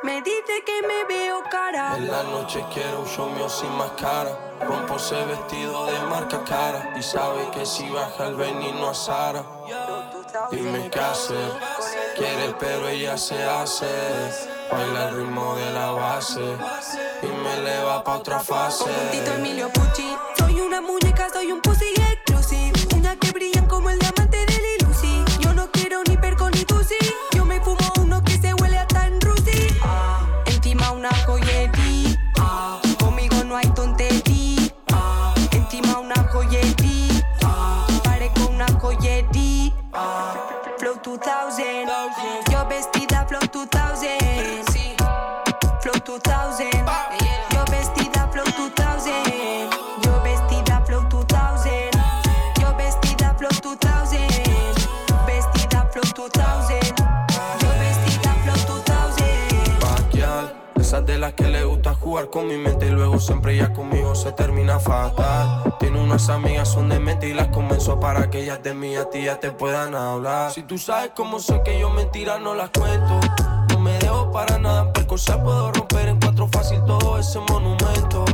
Me dice que me veo cara. En la noche quiero un show mío sin máscara. Rompo ese vestido de marca cara. Y sabe que si baja el veneno a Sara. Dime qué hacer. Quiere pero ella se hace. Baila el ritmo de la base y me eleva pa' otra fase. Tito Emilio Pucci. Soy una muñeca, soy un pussy exclusive. Uñas que brillan como el diamante de Lil Uzi. Yo no quiero ni perco ni tusi. Yo me fumo uno que se huele hasta en Rusi. Encima una joyería. Conmigo no hay tontería. Encima una joyería. Parezco una joyería. Flow 2000. Yo vestida Flow 2000. Flow 2000. Yo vestida Flow 2000. Yo vestida Flow 2000. Yo vestida Flow 2000. Vestida Flow 2000. Yo vestida Flow 2000. Paquial, esas de las que le gusta jugar con mi mente y luego siempre ya conmigo se termina fatal. Tiene unas amigas, son de mente y las convenzo para que ellas de mí a ti ya te puedan hablar. Si tú sabes cómo sé que yo mentiras no las cuento. No me dejo para nada, por cosas puedo romper en cuatro fácil todo ese monumento.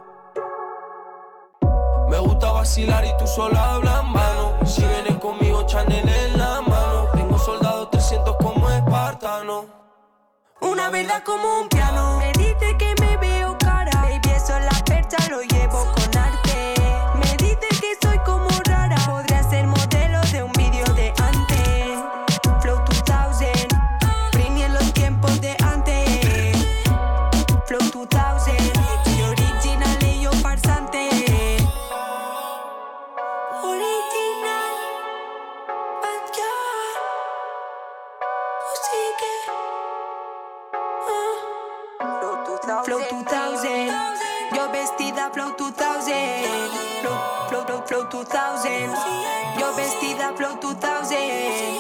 Me gusta vacilar y tú sola hablas en vano. Si vienes conmigo, Chanel en la mano. Tengo soldados 300 como espartano. Una verdad como un piano. Me dice que me veo cara. Baby, eso es la percha, lo llevo con arte. Me dice que soy como rara. Podría ser modelo de un vídeo de antes. Flow 2000. Britney en los tiempos de antes. Flow 2000. Soy original y yo farsante. Original. Bad girl. Música. Flow 2000. Yo vestida Flow 2000. Flow 2000. Yo vestida Flow 2000.